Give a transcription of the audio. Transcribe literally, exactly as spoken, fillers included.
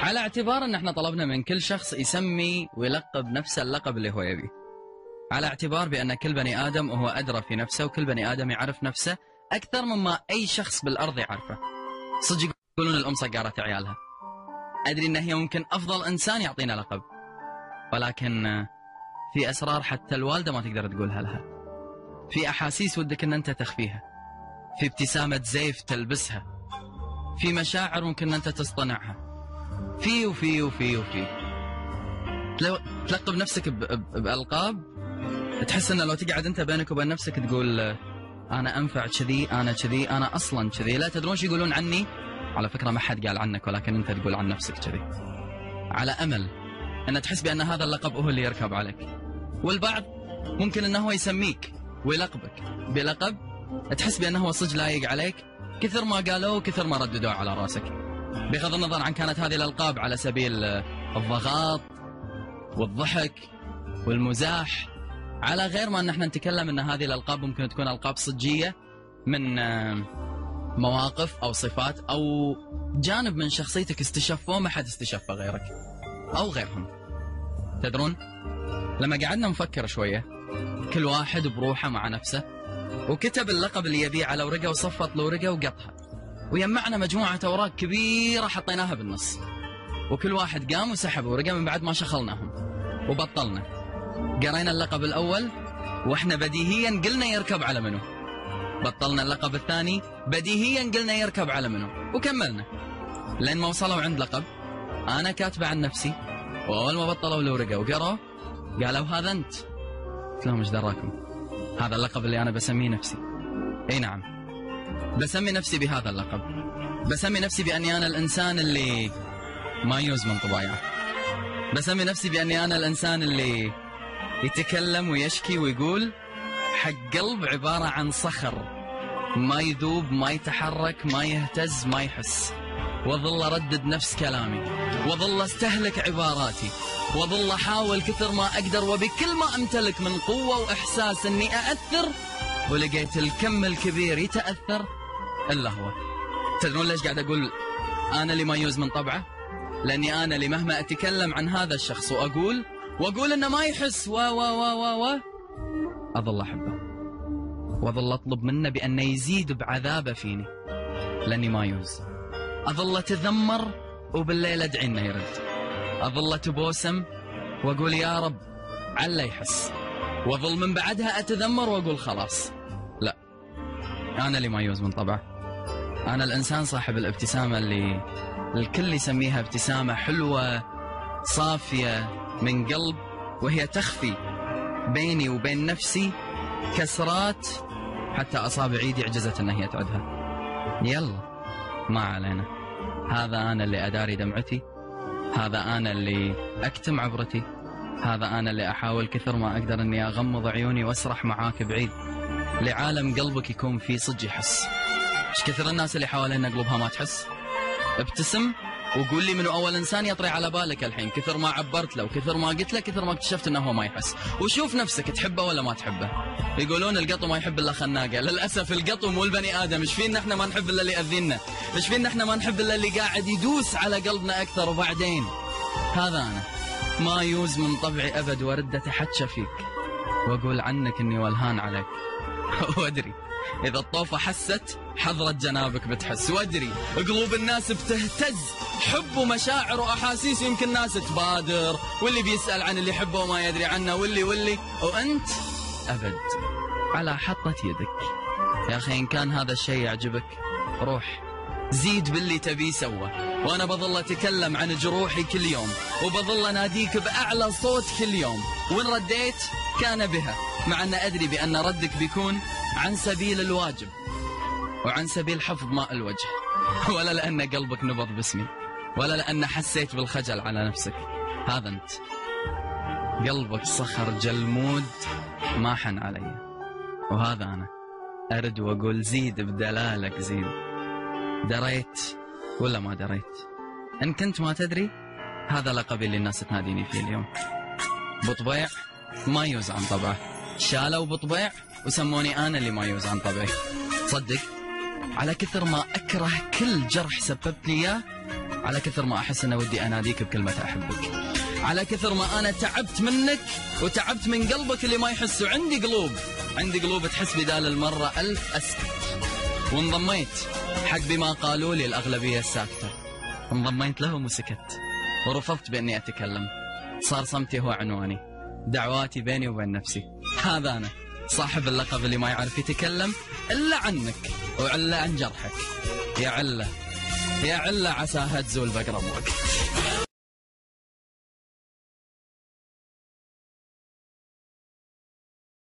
على اعتبار ان احنا طلبنا من كل شخص يسمي ويلقب نفسه اللقب اللي هو يبيه، على اعتبار بان كل بني ادم وهو ادرى في نفسه، وكل بني ادم يعرف نفسه اكثر مما اي شخص بالارض يعرفه. صدق يقولون الام صقرت عيالها. ادري ان هي ممكن افضل انسان يعطينا لقب، ولكن في اسرار حتى الوالده ما تقدر تقولها لها، في احاسيس ودك ان انت تخفيها، في ابتسامه زيف تلبسها، في مشاعر ممكن ان انت تصطنعها، في وفي وفي وفي تلقب نفسك بألقاب تحس ان لو تقعد انت بينك وبين نفسك تقول انا انفع كذي، انا كذي، انا اصلا كذي. لا تدرون شو يقولون عني؟ على فكره ما حد قال عنك، ولكن انت تقول عن نفسك كذي، على امل ان تحس بان هذا اللقب هو اللي يركب عليك. والبعض ممكن انه هو يسميك ويلقبك بلقب تحس بانه هو صج لايق عليك، كثر ما قالوا كثر ما رددوا على راسك، بغض النظر عن كانت هذه الالقاب على سبيل الضغط والضحك والمزاح، على غير ما ان احنا نتكلم ان هذه الالقاب ممكن تكون القاب صجيه من مواقف او صفات او جانب من شخصيتك استشفوه ما حد استشفه غيرك او غيرهم. تدرون لما قعدنا نفكر شويه كل واحد بروحه مع نفسه وكتب اللقب اللي يبيه على ورقه وصفط له ورقه وقطها، ويجمعنا مجموعه اوراق كبيره حطيناها بالنص، وكل واحد قام وسحب ورقه من بعد ما شخلناهم وبطلنا. قرينا اللقب الاول واحنا بديهيا قلنا يركب على منو، بطلنا اللقب الثاني بديهيا قلنا يركب على منو، وكملنا لين ما وصلوا عند لقب انا كاتبه عن نفسي، واول ما بطلوا الورقه وقروا قالوا هذا انت. قلت لهم ايش دراكم؟ هذا اللقب اللي انا بسميه نفسي. اي نعم، بسمي نفسي بهذا اللقب، بسمي نفسي باني انا الانسان اللي ما يوز من طبايعه، بسمي نفسي باني انا الانسان اللي يتكلم ويشكي ويقول حق قلب عباره عن صخر ما يذوب ما يتحرك ما يهتز ما يحس، وظل اردد نفس كلامي، وظل استهلك عباراتي، وظل احاول كثر ما اقدر وبكل ما امتلك من قوه واحساس اني ااثر، ولقيت الكم الكبير يتاثر الا هو. تدرون ليش قاعد اقول انا اللي ما يوز من طبعه؟ لاني انا اللي مهما اتكلم عن هذا الشخص واقول واقول انه ما يحس و و و و و اظل احبه، واظل اطلب منه بانه يزيد بعذابه فيني لاني ما يوز. اظل اتذمر وبالليل ادعي انه يرد، اظل اتبوسم واقول يا رب عله يحس، واظل من بعدها اتذمر واقول خلاص لا، انا اللي ما يوز من طبعه. انا الانسان صاحب الابتسامه اللي الكل يسميها ابتسامه حلوه صافيه من قلب، وهي تخفي بيني وبين نفسي كسرات حتى اصابع ايدي عجزت ان هي تعدها. يلا ما علينا، هذا انا اللي اداري دمعتي، هذا انا اللي اكتم عبرتي، هذا انا اللي احاول كثر ما اقدر اني اغمض عيوني واسرح معاك بعيد لعالم قلبك يكون فيه صدق يحس. ايش كثر الناس اللي حوالينا قلوبها ما تحس؟ ابتسم وقول لي منو اول انسان يطري على بالك الحين، كثر ما عبرت له وكثر ما قلت له كثر ما اكتشفت انه هو ما يحس. وشوف نفسك تحبه ولا ما تحبه. يقولون القطو ما يحب الا خناقه، للاسف القطو مو البني ادم. ايش فينا احنا ما نحب الا اللي ياذينا؟ ايش فينا احنا ما نحب الا اللي قاعد يدوس على قلبنا اكثر؟ وبعدين هذا انا ما يوز من طبعي ابد، وارد اتحكى فيك واقول عنك اني ولهان عليك وادري إذا الطوفة حست حضرة جنابك بتحس، وادري قلوب الناس بتهتز حب ومشاعر وأحاسيس، ويمكن ناس تبادر واللي بيسأل عن اللي يحبه وما يدري عنه واللي واللي وأنت أبد على حطة يدك. يا أخي إن كان هذا الشيء يعجبك روح زيد باللي تبي سوى، وأنا بظل أتكلم عن جروحي كل يوم، وبظل أناديك بأعلى صوت كل يوم، وإن رديت كان بها، مع أن أدري بأن ردك بيكون عن سبيل الواجب وعن سبيل حفظ ماء الوجه، ولا لأن قلبك نبض باسمي، ولا لأن حسيت بالخجل على نفسك. هذا أنت قلبك صخر جلمود ما حن علي، وهذا أنا أرد وأقول زيد بدلالك زيد. دريت ولا ما دريت؟ إن كنت ما تدري هذا لقبي اللي الناس تناديني فيه اليوم. بطبيع ما يوز عن طبعه، شالوا بطبيع وسموني أنا اللي ما يوز عن طبعي. صدق على كثر ما أكره كل جرح سببت لي إياه على كثر ما أحس أن ودي أناديك بكلمة أحبك، على كثر ما أنا تعبت منك وتعبت من قلبك اللي ما يحس. وعندي قلوب، عندي قلوب تحس بدال المرة ألف أسكت. وانضميت حق بما قالوا لي الأغلبية الساكتة، انضميت لهم وسكت ورفضت بأني أتكلم. صار صمتي هو عنواني، دعواتي بيني وبين نفسي. هذا أنا صاحب اللقب اللي ما يعرف يتكلم إلا عنك وإلا عن جرحك. يا علة يا علة عساها تزول بقرب وقت.